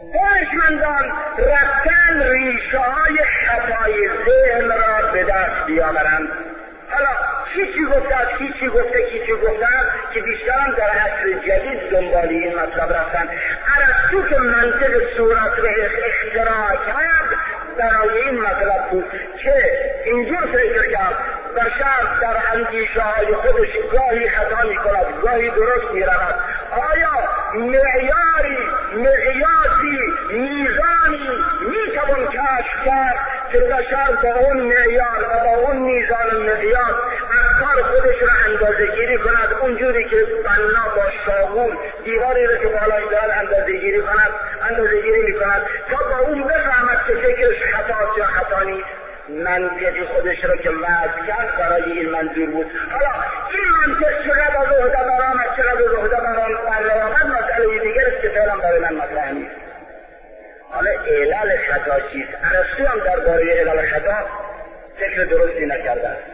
دانشمندان رفتن ریشه های خطای ذهن را به دست بیاورند. حالا چی گفتن که بیشترم در عصر جدید دنبال این مطلب رفتن. ارسطو که منطق صورت را اختراع کرد برای این مطلب بود که اینجور فکر کرد بشر در اندیشه های خودش گاهی خطا می کند گاهی درست می رود. آیا مقیاسی میزانی می توان کشف کرد که بشر با اون معیار و با اون میزان مقیاس افکار خودش را اندازه گیری کند، اونجوری که بنا با شاغول دیواری را که بالای دارد اندازه گیری می کند تا با اون بفهمد که فکرش خطاست یا خطا نیست؟ منطقی خودش را که وضع کرد برای این منظور بود. حالا این منطق چقدر از عهده برآمد چقدر از عهده برآمد مسئله دیگر است که فعلا برای من مطرح نیست. حالا علل خطا چیست؟ ارسطو هم درباره علل خطا فکر درستی نکرده است.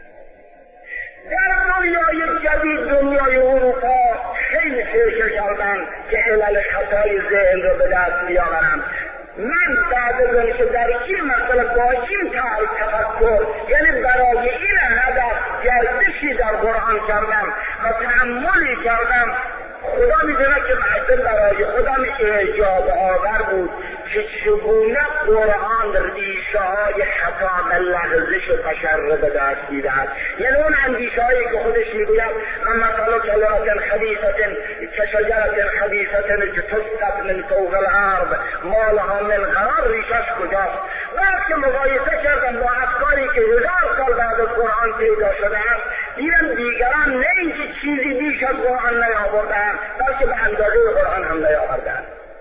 در دنیای جدید دنیای اروپا خیلی فکر کردن که علل خطای ذهن را به دست بیاورند. من بعد از اون که در این مسئله با این تفکر یعنی برای این هدف گردشی در قرآن کردم و تأملی کردم، خدا میدونه که معدل برای خودم اعجاب آور بود که چگونه قرآن ریشه های خطا و لغزش و بشر را به دست میدهد. یعنی اون اندیشه هایی که خودش میگوید من مثلا کلمت خبیثة کشجرة خبیثة تسقط من فوق الارض ما لها من قرار، ریشش کجاست؟ بعد که مقایسه کردم با افکاری که 1000 سال بعد از قرآن پیدا شده است دیدم دیگران نه اینکه چیزی بیش از قرآن نیاوردند بلکه به اندازه قرآن هم نیاوردند.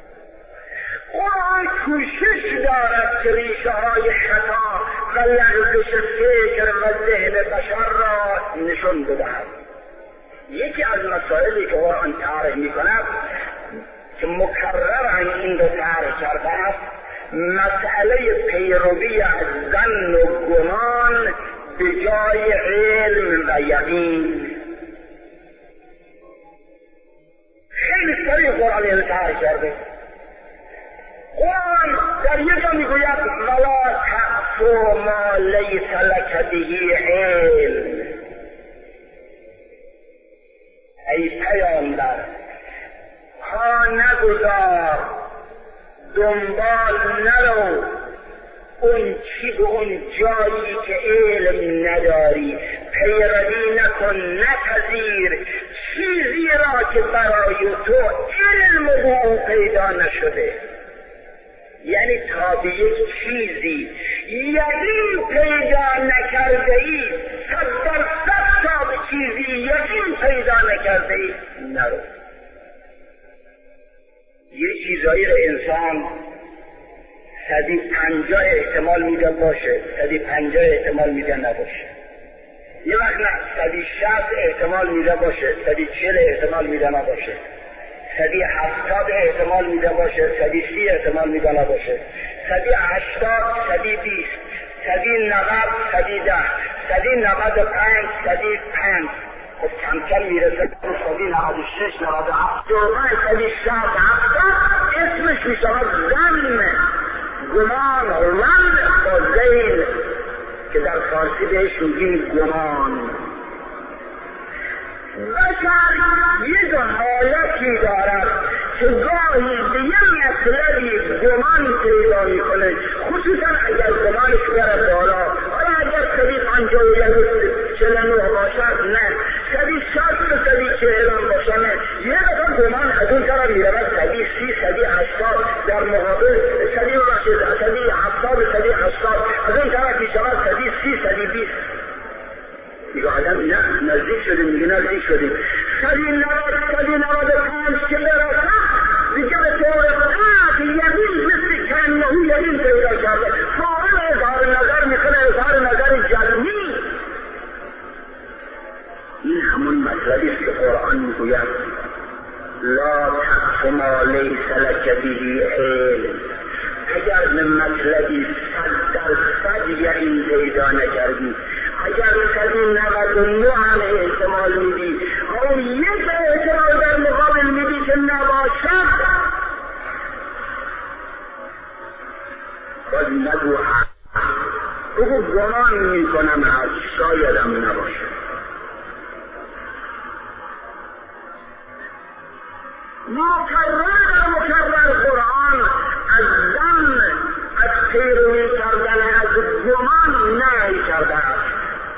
قرآن کوشش دارد که ریشه های خطا و لغزش فکر و ذهن بشر را نشان بدهد. یکی از مسائلی که قرآن طرح می‌کند که مکررن این رو طرح کرده است مسئله پیروی از ظن و گمان به جای علم و یقین. خیلی سریع قرآن این طرح کرده. قرآن در یک جا میگوید ولا تقف ما لیس لک به علم. ای پیامبر پا نگذار، دنبال نرو اون چی به اون جایی که علم نداری، پیروی نکن، نپذیر چیزی را که برای تو علم به اون پیدا نشده. یعنی تا به یک چیزی یقین پیدا نکرده ای 100% تا به چیزی یقین پیدا نکرده ای نرو. یه چیزایی را انسان 150 احتمال میده باشه، 150 احتمال میده نباشه. یه وقت نه 160 احتمال میده باشه، 140 احتمال میده نباشه، 170 احتمال میده باشه، 130 احتمال میده نباشه، 180 120 190 110 195 105. خب کم کم میرسه 196 97 160 70 اسمش میشود ظن، گمان، ظن با ذیل که در فارسی بهش میگیم گمان. بشر یک حالتی دارد که گاهی به یه مطلبی گمان پیدا میکنه، خصوصا اگر گمانش بره بالا. حالا اگر 151 باشد نه، 160 140 باشه نه، یه دفعه گمان از اون طرف میرود 130 180 در مقابل 170 180 از اون طرف میشود 130 120. میگه آدم نه نزدیک شدیم، میگه نزدیک شدیم 195 که برسد دیگه به طور قطع یقین مثل کنهو یقین پیدا کرده، فاعل اظهار نظر میکنه، اظهار نظر جزمی. این همون مطلبی است که قرآن میگوید لا تقف ما لیس لک به علم. اگر به مطلبی 100% یقین پیدا نکردی، اگر 199 هم احتمال میدی، اون یک احتمال در مقابل میدی که نباشد، باز نگو هست، بگو گمان میکنم هست، شایدم نباشه. مکرر قرآن از ظن، از پیروی کردن از گمان نهی کرده است.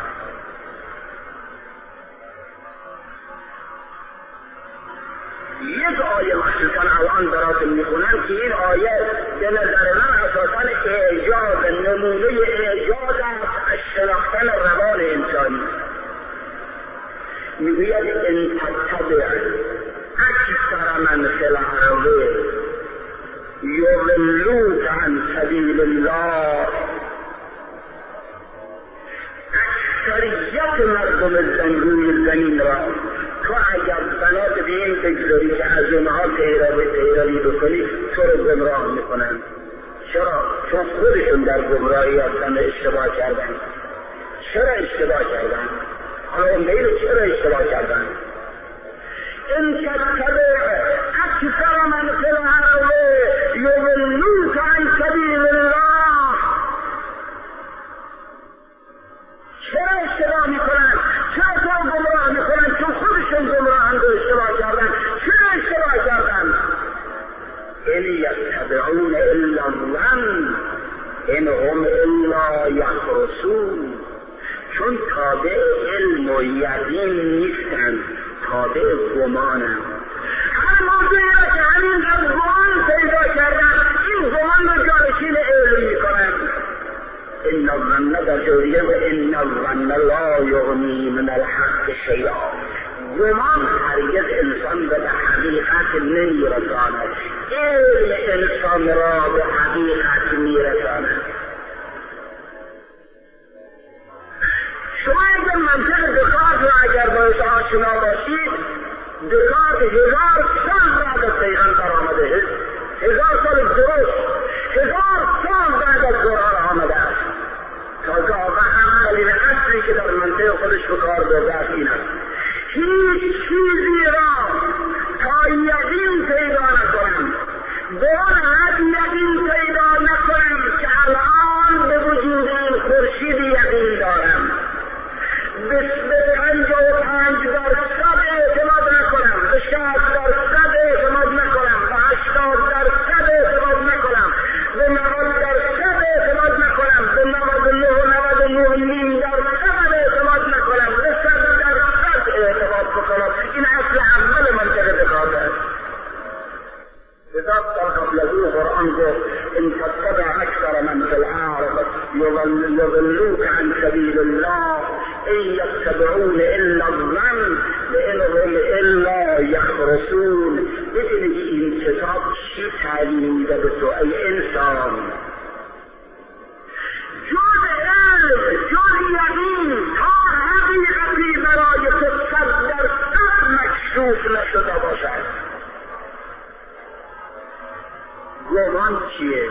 یک آیه مخصوصا الان براتون میخونم که این آیه به نظر من اساسا اعجاز، نمونه اعجاز است از شناختن روان انسانی. میگوید ان تتبع اکثر من فی الارض یضلوک عن سبیل الله، اکثریت مردم روی زمین را تو اگر بنا به این بگذاری که از اونها پیروی بکنی تو رو گمراه میکنن. چرا؟ چون خودشون در گمراهی هستن، اشتباه کردن. چرا اشتباه کردن؟ حالا اون دیگه چرا اشتباه کردن؟ ان تتبع اکثر من فی الارض یضلوک عن سبیل الله. چرا اشتباه میکنن؟ چرا تو گمراه میکنن؟ چون خودشون گمراهند و اشتباه کردن. چرا اشتباه کردن؟ ان یتبعون الا الظن ان هم الا یخرصون. چون تابع علم و یقین نیستن، تابع گمانن. هر موضوعی را که همین در گمان پیدا کردن، این گمان رو جانشین علم میکنن. ان الظن در جوریه و ان الظن لا یغنی من الحق شیئا. گمان هرگز انسان به حقیقت نمیرساند، علم انسان را به حقیقت میرساند. شما اگر منطق دکارت را اگر باید آشنا باشید، دکارت 1000 سال بعد از پیغمبر آمده، 1000 سال درست، 1000 سال بعد از قرآن آمده است. تازه آقا اولین اصلی که در منطق خودش به کار برده است این است: هیچ چیزی را تا یقین پیدا نکنم، به آن حد یقین پیدا نکنم که الان به وجود این خورشید یقین دارم، به 55% اعتماد نکنم، به 60% اعتماد نکنم، به 80% اعتماد نکنم، به 90% اعتماد نکنم، به 99.9% اعتماد نکنم، به 100% اعتماد بکنم. این اصل اول منطق دکارت است. لذا قبل از او قرآن گفت ان تتبع اکثر من فی الارض یضلوک عن سبیل الله ان یتبعون الا الظن ان هم الا یخرصون. ببینید این کتاب چی تعلیم میده به تو ای انسان؟ جز علم، جز یقین، تا حقیقتی برای تو 100% مکشوف نشده باشد. گمان چیه؟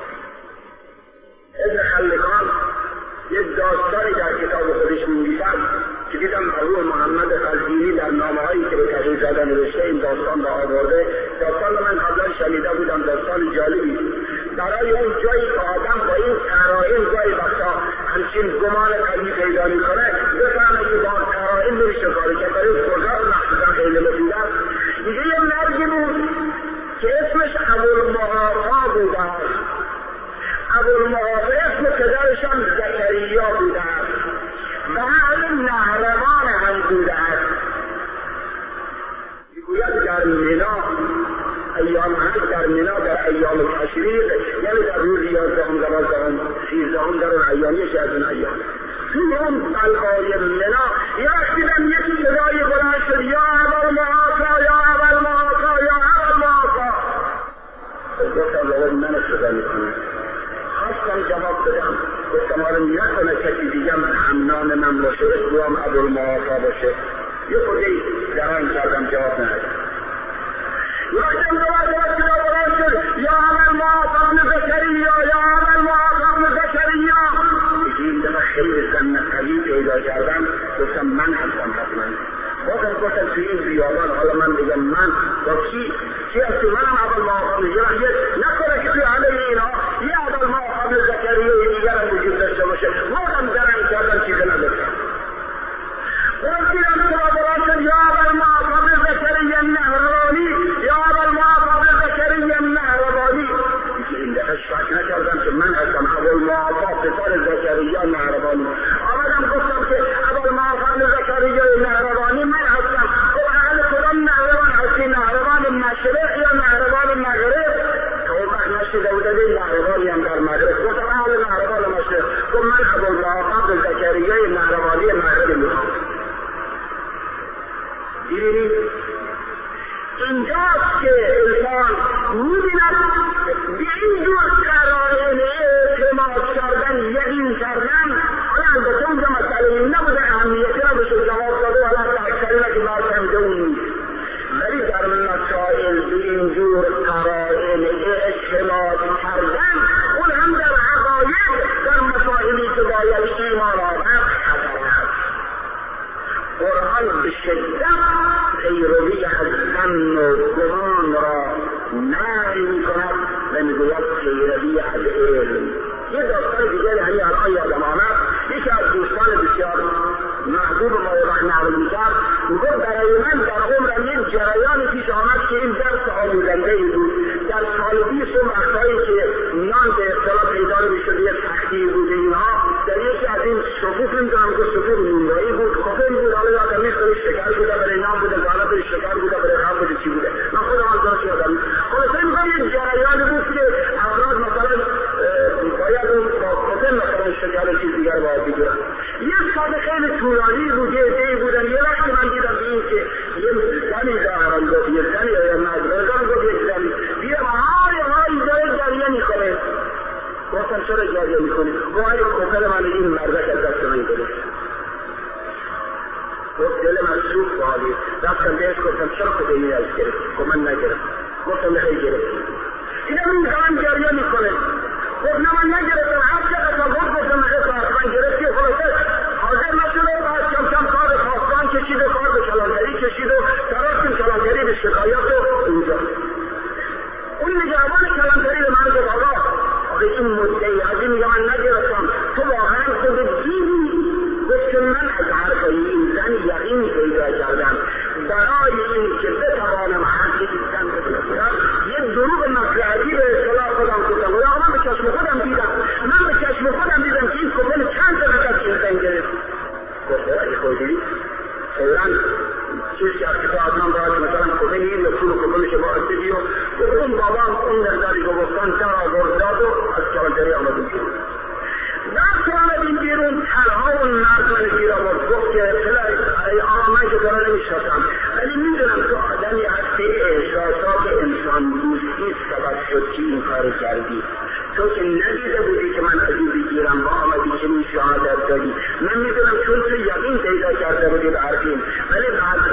ابن خلکان یک داستانی در کتاب خودش می‌نویسد که دیدم ابو محمد خلجینی در نامه‌هایی که به تحقیق زده نوشته این داستان را آورده. داستان من قبلا شنیده بودم، داستان جالبی. برای اون جایی که آدم با این قرائن گاهی وقتا همچین گمان قوی پیدا می‌کنه، بفهمه که با قرائن نمیشه کاری که برای کجا مخصوصا خیلی مفید است. میگه یه مردی بود که اسمش ابوالمعاصی بوده است. ابوالمعاصی اسم پدرشان زکریا بوده است و اهل نهروان هم بوده است. میگوید در مینا ایام حج، در مینا در ایام تشریق، یعنی در روز 11 12 13 در اون ایامیش از اون ایام، توی اون بلهای مینا یه وقت دیدم یک صدای بلند شد: یا ابوالمعاصی، یا ابوالمعاصی، یا ابوالمعاصی. گفتم لابد من صدا میکنم. خواستم جواب بدم، گفتم آره نکنه کسی دیگم همنام من باشه، اسمم ابوالمعاصی باشه. یه خودی دران کردم، جواب ندادم. یه وقتم دوباره صدا بلند شد: یا ابوالمعاصی ابن زکریا، یا ابوالمعاصی ابن زکریا. این دفعه خیلی زن قوی پیدا کردم، گفتم من هستم حتما. بازم گفتم توی این بیابان حالا من بگم من با کی هستی؟ منم ابوالمعاصی. یه نکنه که توی همه اینها یه ابوالمعاصی نشیده بوده این نهروانی هم در مدرسه گفتم اهل نهروان مشرق گفت من ابوالله عبد زکریه نهروانی مغرب میخوام. دیدید اینجاست که انسان می‌بیند به این جور قرائن اعتماد کردن یقین کردن. حالا البته اونجا مسئله این نبوده اهمیتی را بشه جواب داده حالا اکثری را که باید فهمیده اون نیست، ولی در مسائل به این جور قرائن اعتماد کردن اون هم در حقایق در مسائلی که باید ایمان آورد خطر است. قرآن به شدت پیروی از ظن و گمان را نهی می‌کند و می‌گوید پیروی از علم. یه داستان دیگه همین الان یادم آمد، یکی از دوستان بسیار محبوب ما رحمه می‌کرد میگفت برای من در عمرم یک جریانی پیش آمد که این درس آموزنده‌ای بود. در سال 20 وقتایی که نان به اصطلاح پیدا می‌شد یک تختی بود اینها در یکی از این صفوف نمی‌دونم که صفوف نونوایی بود کافه بود، حالا یادم نیست برای شکر بوده برای نان بوده حالا برای شکر بوده برای خم بوده چی بوده من خودم از درست یادم نیست. خلاصه میگم یک جریانی بود که افراد مثلا باید اون با کافه مثلا شکر چیز دیگر باید بگیرن. یک سال خیلی طولانی بود، یه عده‌ای بودن. یه وقتی من دیدم به این که یه زنی ظاهرا گفت یه زنی یا مردم گفت یک زنی دیدم های جای جریه میکنه. گفتم چرا جریه میکنی؟ گوهای کفر من این مردک از دست من گرفت. گفت دل من سوخت به حالی. رفتم بهش گفتم چرا خود این از گرفت؟ گفت من نگرفت. گفتم نخیل گرفتی. دیدم این زمان جریه میکنه. گفت نه من نگرفتم. هر چقدر تا گفتم نخیل من گرفتی. خلاصه حاضر نشده باید کم کم کار خواستان کشید و کار به کلانگری کشید و تراستیم کلانگری به شکایت و اینجا. اون نگهبان کلانگری به من گفت آقا این مدعی از این میگه من نگرفتم تو واقعا خود دیدی؟ گفت که من از حرفای این زن یقین پیدا کردم برای این که بتوانم حقیقتاً بکنم یه دروغ مصلحتی به اصطلاح خودم گفتم. آقا من به چشم خودم دیدم که این کپل چند تا از این زن گرفت. گفت ای خودی فوراً چیزی از کتاب من باید مثلا کپل این یا پول کپل شما استدیو گفت اون بابام اون مقداری که گفتن در آورد داد و از کلانتری آمدیم بیرون. وقت آمدیم بیرون تنها اون مرد من گیر آورد گفت که آقا من که دارا نمیشناسم ولی میدونم تو آدمی هستی احساسات انسان دوستی سبب شد که این کار کردی. تو که ندیده بودی که من از این بگیرم با آمدی که این شهادت دادی. من میدونم چون تو یقین پیدا کرده بودی به حرفیم ولی بعد